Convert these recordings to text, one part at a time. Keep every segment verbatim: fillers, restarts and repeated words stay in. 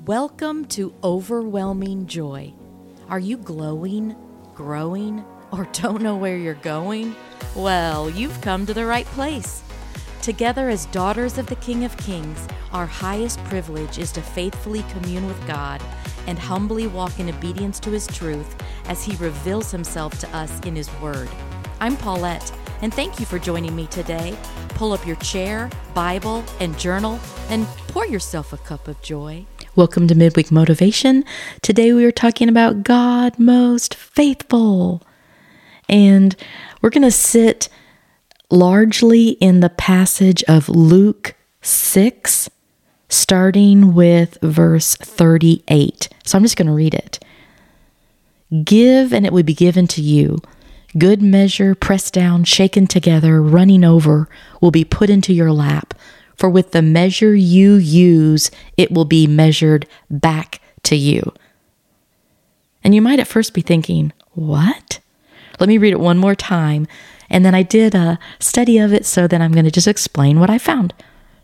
Welcome to Overwhelming Joy. Are you glowing, growing, or don't know where you're going? Well, you've come to the right place. Together as daughters of the King of Kings, our highest privilege is to faithfully commune with God and humbly walk in obedience to His truth as He reveals Himself to us in His Word. I'm Paulette, and thank you for joining me today. Pull up your chair, Bible, and journal, and pour yourself a cup of joy. Welcome to Midweek Motivation. Today we are talking about God most faithful. And we're going to sit largely in the passage of Luke six, starting with verse thirty-eight. So I'm just going to read it. Give, and it will be given to you. Good measure, pressed down, shaken together, running over, will be put into your lap. For with the measure you use, it will be measured back to you. And you might at first be thinking, what? Let me read it one more time. And then I did a study of it, so then I'm going to just explain what I found.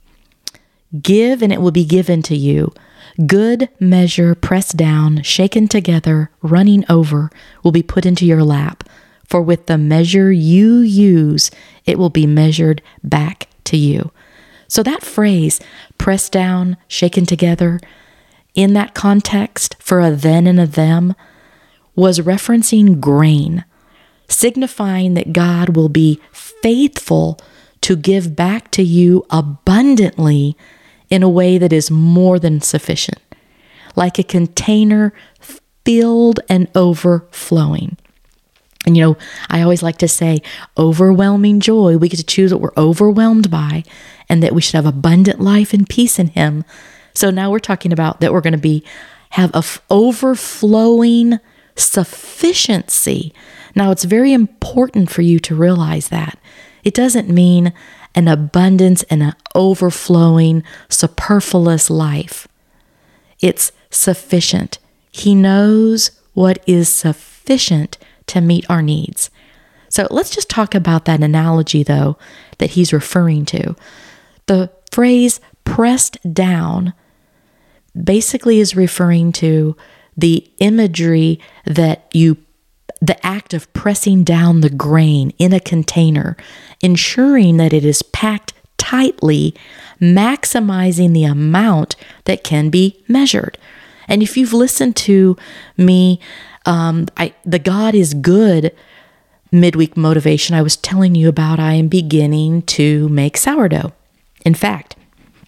Give, and it will be given to you. Good measure, pressed down, shaken together, running over, will be put into your lap. For with the measure you use, it will be measured back to you. So that phrase, pressed down, shaken together, in that context for a then and a them, was referencing grain, signifying that God will be faithful to give back to you abundantly in a way that is more than sufficient, like a container filled and overflowing. And you know, I always like to say, overwhelming joy. We get to choose what we're overwhelmed by, and that we should have abundant life and peace in Him. So now we're talking about that we're going to be have a f- overflowing sufficiency. Now, it's very important for you to realize that. It doesn't mean an abundance and an overflowing, superfluous life. It's sufficient. He knows what is sufficient to meet our needs. So let's just talk about that analogy, though, that he's referring to. The phrase pressed down basically is referring to the imagery that you, the act of pressing down the grain in a container, ensuring that it is packed tightly, maximizing the amount that can be measured. And if you've listened to me, um, I, the God is good midweek motivation I was telling you about, I am beginning to make sourdough. In fact,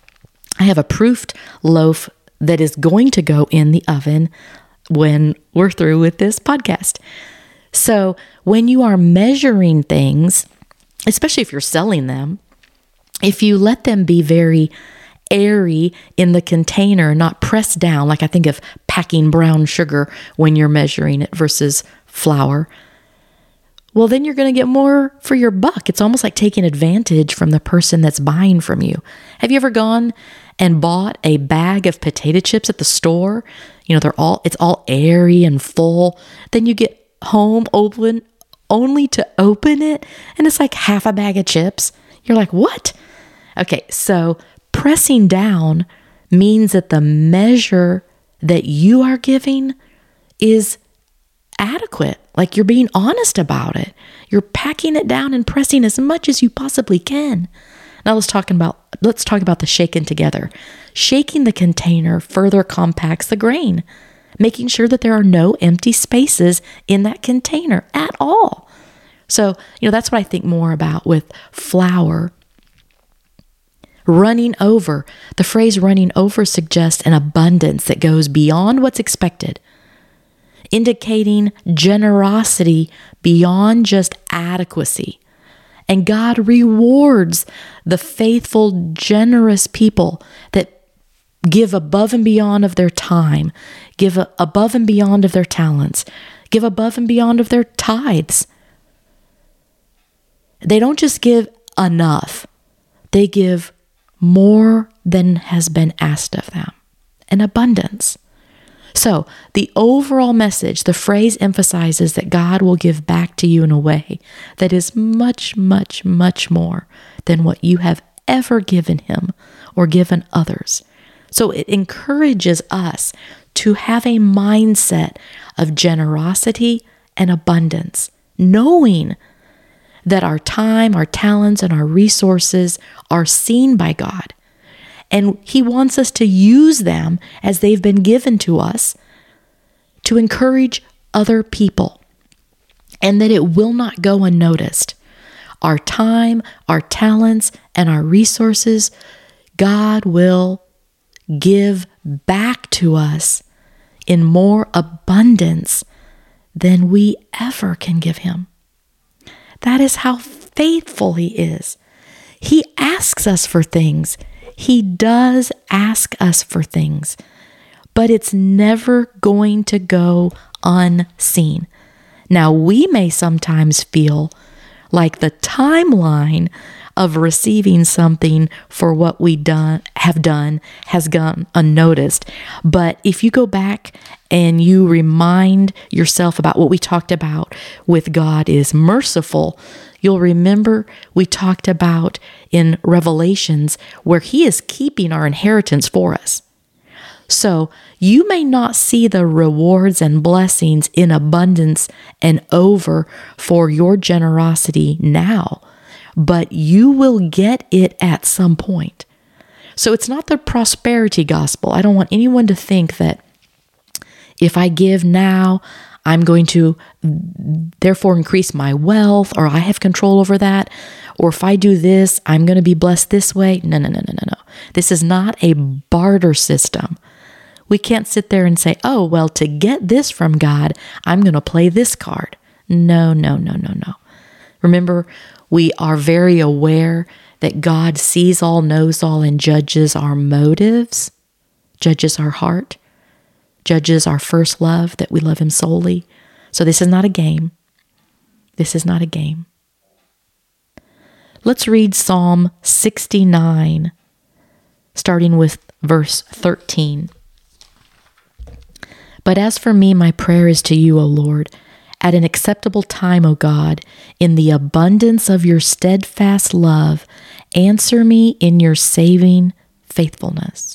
I have a proofed loaf that is going to go in the oven when we're through with this podcast. So when you are measuring things, especially if you're selling them, if you let them be very airy in the container, not pressed down, like I think of packing brown sugar when you're measuring it versus flour, well, then you're going to get more for your buck. It's almost like taking advantage from the person that's buying from you. Have you ever gone and bought a bag of potato chips at the store? You know, they're all, it's all airy and full. Then you get home, open, only to open it, and it's like half a bag of chips. You're like, what? Okay, so pressing down means that the measure that you are giving is adequate. Like you're being honest about it. You're packing it down and pressing as much as you possibly can. Now let's talk about let's talk about the shaken together. Shaking the container further compacts the grain, making sure that there are no empty spaces in that container at all. So, you know, that's what I think more about with flour. Running over. The phrase running over suggests an abundance that goes beyond what's expected, indicating generosity beyond just adequacy. And God rewards the faithful, generous people that give above and beyond of their time, give above and beyond of their talents, give above and beyond of their tithes. They don't just give enough. They give more than has been asked of them, an abundance. So the overall message, the phrase emphasizes that God will give back to you in a way that is much, much, much more than what you have ever given Him or given others. So it encourages us to have a mindset of generosity and abundance, knowing that our time, our talents, and our resources are seen by God. And He wants us to use them as they've been given to us to encourage other people, and that it will not go unnoticed. Our time, our talents, and our resources, God will give back to us in more abundance than we ever can give Him. That is how faithful He is. He asks us for things. He does ask us for things, but it's never going to go unseen. Now, we may sometimes feel like the timeline of receiving something for what we done have done has gone unnoticed. But if you go back and you remind yourself about what we talked about with God is merciful, you'll remember we talked about in Revelations where He is keeping our inheritance for us. So you may not see the rewards and blessings in abundance and over for your generosity now, but you will get it at some point. So it's not the prosperity gospel. I don't want anyone to think that if I give now, I'm going to therefore increase my wealth, or I have control over that, or if I do this, I'm going to be blessed this way. No, no, no, no, no, no. This is not a barter system. We can't sit there and say, oh, well, to get this from God, I'm going to play this card. No, no, no, no, no. Remember, we are very aware that God sees all, knows all, and judges our motives, judges our heart, judges our first love, that we love Him solely. So this is not a game. This is not a game. Let's read Psalm sixty-nine, starting with verse thirteen. But as for me, my prayer is to you, O Lord, at an acceptable time, O God, in the abundance of your steadfast love, answer me in your saving faithfulness.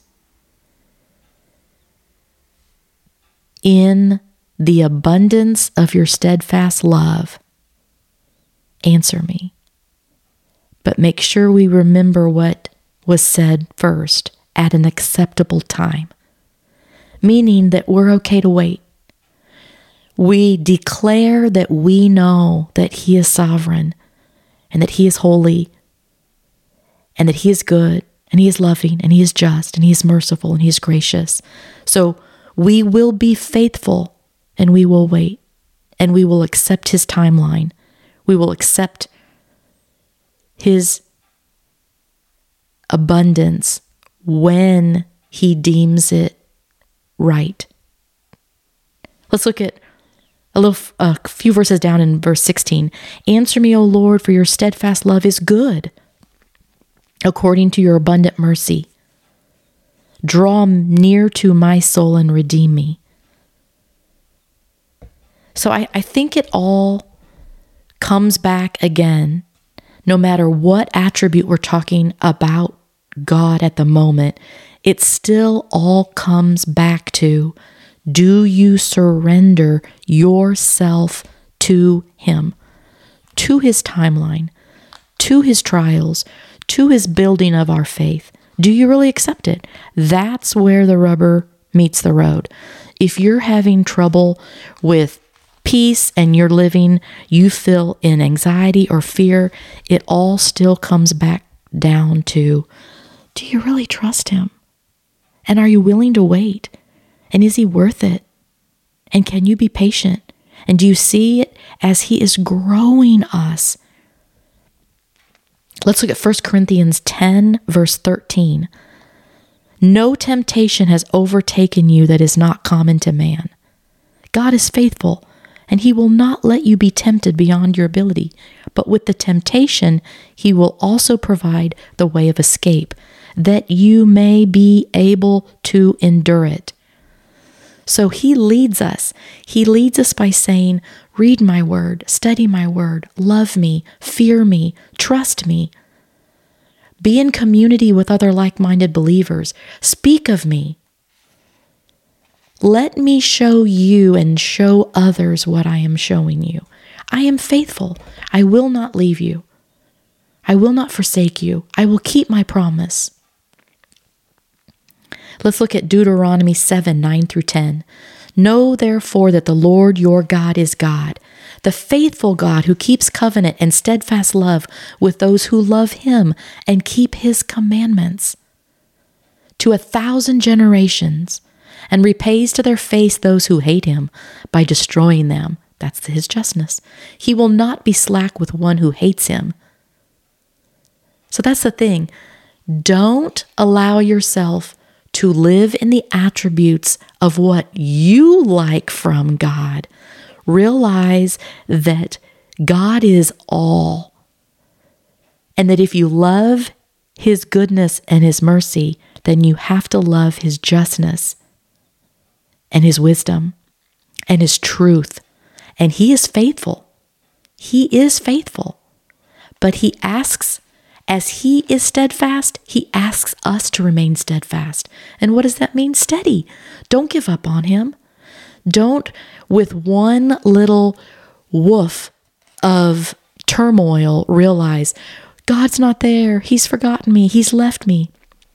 In the abundance of your steadfast love, answer me. But make sure we remember what was said first, at an acceptable time, meaning that we're okay to wait. We declare that we know that He is sovereign and that He is holy and that He is good and He is loving and He is just and He is merciful and He is gracious. So we will be faithful and we will wait and we will accept His timeline. We will accept His abundance when He deems it right. Let's look at a little, a few verses down in verse sixteen. Answer me, O Lord, for your steadfast love is good, according to your abundant mercy. Draw near to my soul and redeem me. So I, I think it all comes back again, no matter what attribute we're talking about God at the moment, it still all comes back to, do you surrender yourself to Him, to His timeline, to His trials, to His building of our faith? Do you really accept it? That's where the rubber meets the road. If you're having trouble with peace and you're living, you feel in anxiety or fear, it all still comes back down to, do you really trust Him? And are you willing to wait? And is He worth it? And can you be patient? And do you see it as He is growing us? Let's look at First Corinthians ten, verse thirteen. No temptation has overtaken you that is not common to man. God is faithful, and He will not let you be tempted beyond your ability. But with the temptation, He will also provide the way of escape, that you may be able to endure it. So He leads us. He leads us by saying, read my word, study my word, love me, fear me, trust me. Be in community with other like-minded believers. Speak of me. Let me show you and show others what I am showing you. I am faithful. I will not leave you. I will not forsake you. I will keep my promise. Let's look at Deuteronomy seven, nine through ten. Know therefore that the Lord your God is God, the faithful God who keeps covenant and steadfast love with those who love him and keep his commandments to a thousand generations, and repays to their face those who hate him by destroying them. That's his justness. He will not be slack with one who hates him. So that's the thing. Don't allow yourself to live in the attributes of what you like from God. Realize that God is all, and that if you love his goodness and his mercy, then you have to love his justness and his wisdom and his truth. And he is faithful. He is faithful. But he asks, as he is steadfast, he asks us to remain steadfast. And what does that mean? Steady. Don't give up on him. Don't, with one little woof of turmoil, realize, God's not there. He's forgotten me. He's left me.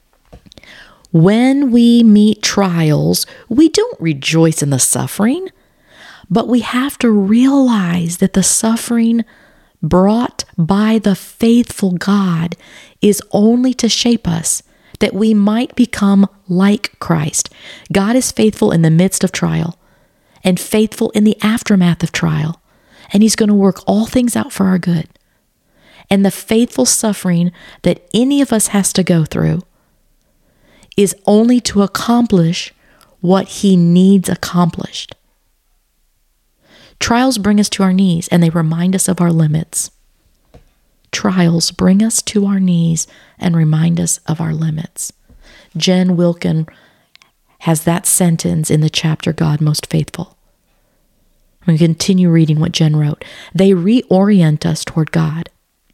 When we meet trials, we don't rejoice in the suffering, but we have to realize that the suffering brought by the faithful God is only to shape us, that we might become like Christ. God is faithful in the midst of trial and faithful in the aftermath of trial, and he's going to work all things out for our good. And the faithful suffering that any of us has to go through is only to accomplish what he needs accomplished. Trials bring us to our knees, and they remind us of our limits. Trials bring us to our knees and remind us of our limits. Jen Wilkin has that sentence in the chapter, God Most Faithful. We continue reading what Jen wrote. They reorient us toward God.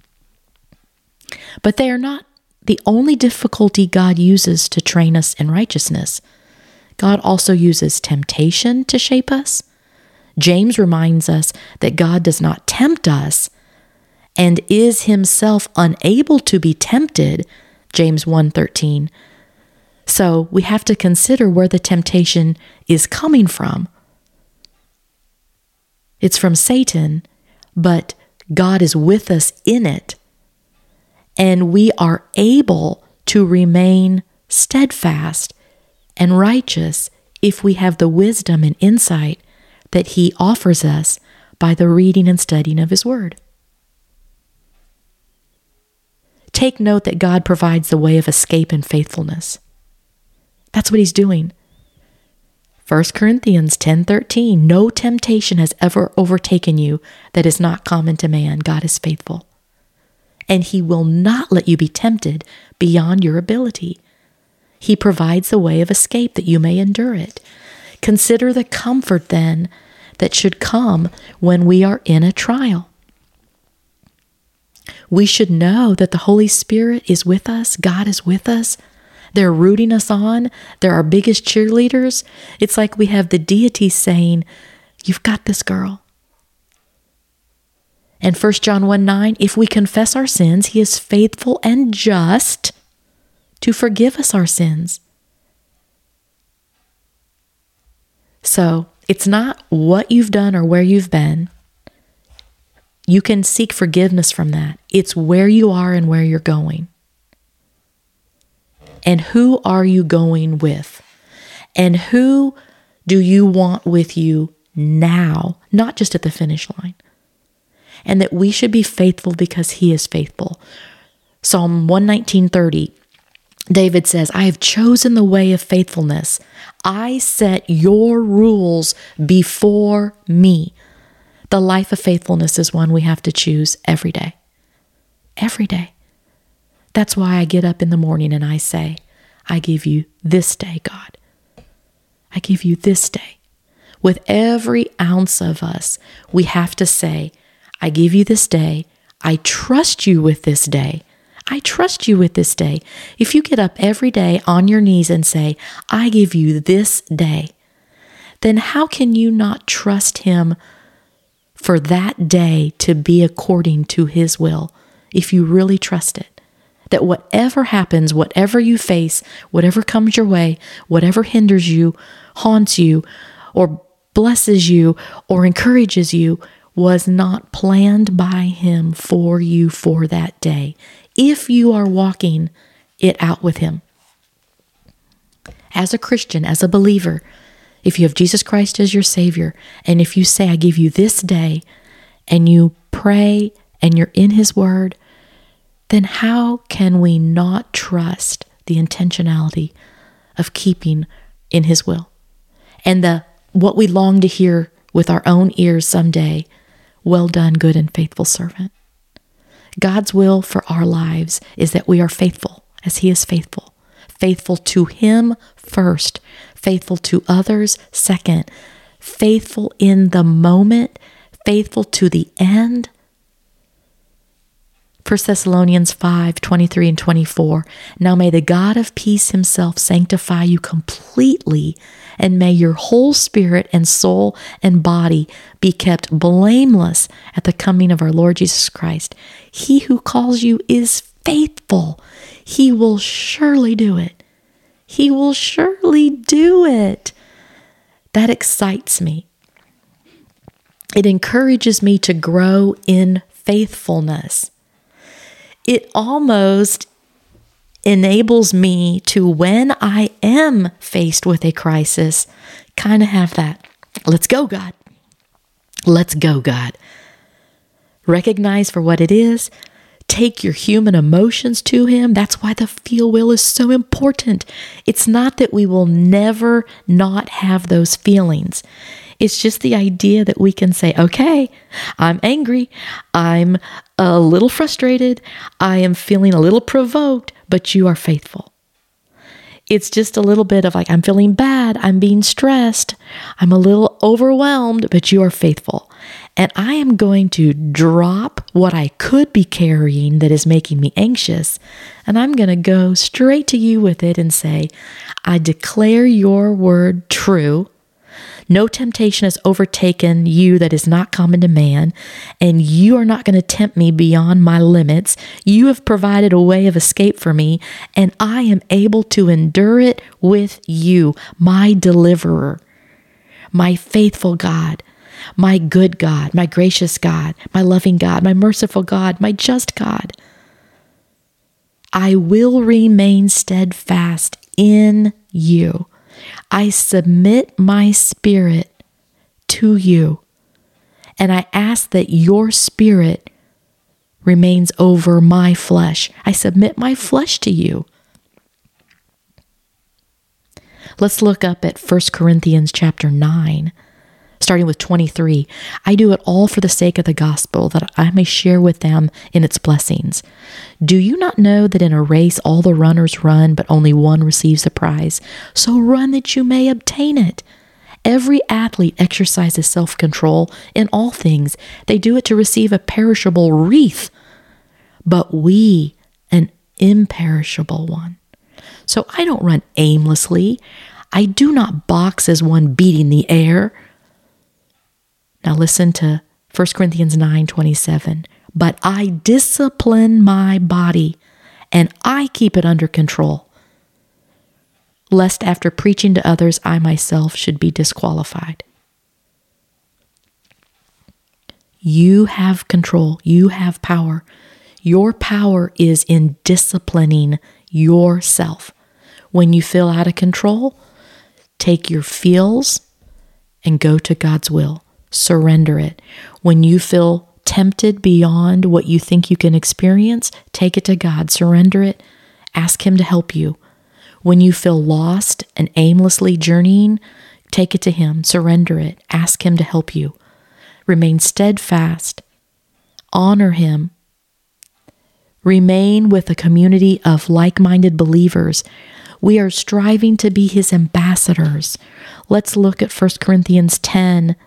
But they are not the only difficulty God uses to train us in righteousness. God also uses temptation to shape us. James reminds us that God does not tempt us and is himself unable to be tempted, James one thirteen. So we have to consider where the temptation is coming from. It's from Satan, but God is with us in it. And we are able to remain steadfast and righteous if we have the wisdom and insight that he offers us by the reading and studying of his word. Take note that God provides the way of escape and faithfulness. That's what he's doing. First Corinthians ten thirteen, no temptation has ever overtaken you that is not common to man. God is faithful. And he will not let you be tempted beyond your ability. He provides the way of escape that you may endure it. Consider the comfort then that should come when we are in a trial. We should know that the Holy Spirit is with us. God is with us. They're rooting us on. They're our biggest cheerleaders. It's like we have the deity saying, you've got this, girl. And First John one nine, if we confess our sins, he is faithful and just to forgive us our sins. So it's not what you've done or where you've been. You can seek forgiveness from that. It's where you are and where you're going. And who are you going with? And who do you want with you now, not just at the finish line? And that we should be faithful because he is faithful. Psalm one nineteen thirty, David says, I have chosen the way of faithfulness. I set your rules before me. The life of faithfulness is one we have to choose every day. Every day. That's why I get up in the morning and I say, I give you this day, God. I give you this day. With every ounce of us, we have to say, I give you this day. I trust you with this day. I trust you with this day. If you get up every day on your knees and say, I give you this day, then how can you not trust him for that day to be according to his will if you really trust it? That whatever happens, whatever you face, whatever comes your way, whatever hinders you, haunts you, or blesses you, or encourages you, was not planned by him for you for that day, if you are walking it out with him. As a Christian, as a believer, if you have Jesus Christ as your Savior, and if you say, I give you this day, and you pray and you're in his word, then how can we not trust the intentionality of keeping in his will? And the what we long to hear with our own ears someday, well done, good and faithful servant. God's will for our lives is that we are faithful as he is faithful. Faithful to him first, faithful to others second, faithful in the moment, faithful to the end. First Thessalonians five, twenty-three and twenty-four. Now may the God of peace himself sanctify you completely, and may your whole spirit and soul and body be kept blameless at the coming of our Lord Jesus Christ. He who calls you is faithful. He will surely do it. He will surely do it. That excites me. It encourages me to grow in faithfulness. It almost enables me to, when I am faced with a crisis, kind of have that, let's go, God. Let's go, God. Recognize for what it is. Take your human emotions to him. That's why the feel will is so important. It's not that we will never not have those feelings. It's just the idea that we can say, okay, I'm angry. I'm a little frustrated. I am feeling a little provoked, but you are faithful. It's just a little bit of like, I'm feeling bad. I'm being stressed. I'm a little overwhelmed, but you are faithful. And I am going to drop what I could be carrying that is making me anxious. And I'm going to go straight to you with it and say, I declare your word true. No temptation has overtaken you that is not common to man, and you are not going to tempt me beyond my limits. You have provided a way of escape for me, and I am able to endure it with you, my deliverer, my faithful God, my good God, my gracious God, my loving God, my merciful God, my just God. I will remain steadfast in you. I submit my spirit to you, and I ask that your spirit remains over my flesh. I submit my flesh to you. Let's look up at First Corinthians chapter nine, starting with twenty-three. I do it all for the sake of the gospel, that I may share with them in its blessings. Do you not know that in a race all the runners run, but only one receives the prize? So run that you may obtain it. Every athlete exercises self-control in all things. They do it to receive a perishable wreath, but we an imperishable one. So I don't run aimlessly. I do not box as one beating the air. Now listen to First Corinthians nine twenty-seven. But I discipline my body, and I keep it under control, lest after preaching to others, I myself should be disqualified. You have control. You have power. Your power is in disciplining yourself. When you feel out of control, take your feels and go to God's will. Surrender it. When you feel tempted beyond what you think you can experience, take it to God. Surrender it. Ask him to help you. When you feel lost and aimlessly journeying, take it to him. Surrender it. Ask him to help you. Remain steadfast. Honor him. Remain with a community of like-minded believers. We are striving to be his ambassadors. Let's look at First Corinthians ten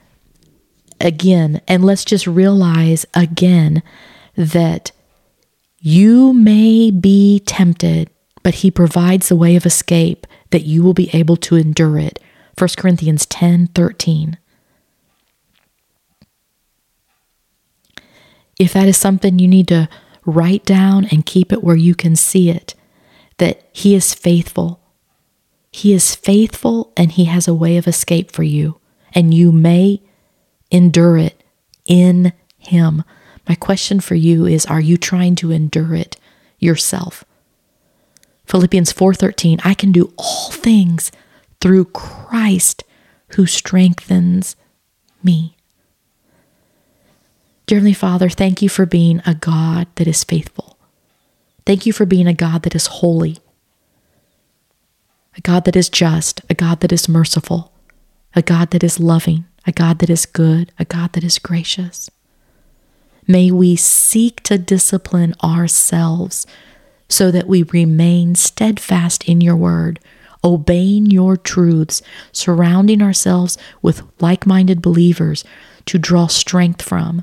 again, and let's just realize again that You may be tempted, but he provides the way of escape that you will be able to endure it. First Corinthians ten thirteen. If that is something you need to write down and keep it where you can see it, that he is faithful. He is faithful and he has a way of escape for you, and you may endure it in him. My question for you is, are you trying to endure it yourself? Philippians four thirteen, I can do all things through Christ who strengthens me. Dear Heavenly Father, thank you for being a God that is faithful. Thank you for being a God that is holy, a God that is just, a God that is merciful, a God that is loving, a God that is good, a God that is gracious. May we seek to discipline ourselves so that we remain steadfast in your word, obeying your truths, surrounding ourselves with like-minded believers to draw strength from.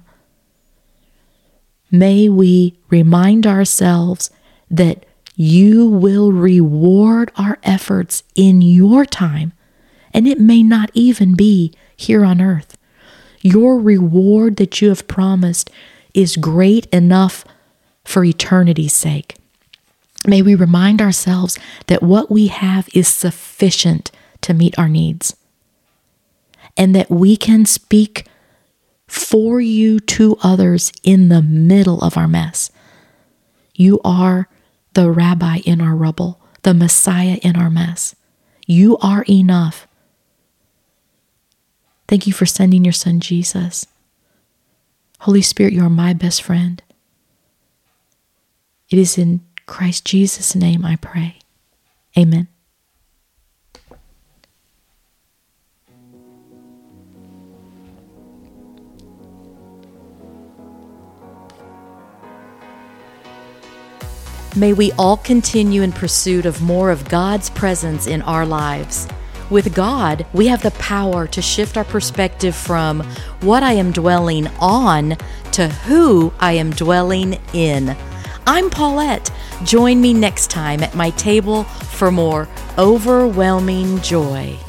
May we remind ourselves that you will reward our efforts in your time, and it may not even be here on earth. Your reward that you have promised is great enough for eternity's sake. May we remind ourselves that what we have is sufficient to meet our needs, and that we can speak for you to others in the middle of our mess. You are the rabbi in our rubble, the Messiah in our mess. You are enough. Thank you for sending your son, Jesus. Holy Spirit, you are my best friend. It is in Christ Jesus' name I pray. Amen. May we all continue in pursuit of more of God's presence in our lives. With God, we have the power to shift our perspective from what I am dwelling on to who I am dwelling in. I'm Paulette. Join me next time at my table for more overwhelming joy.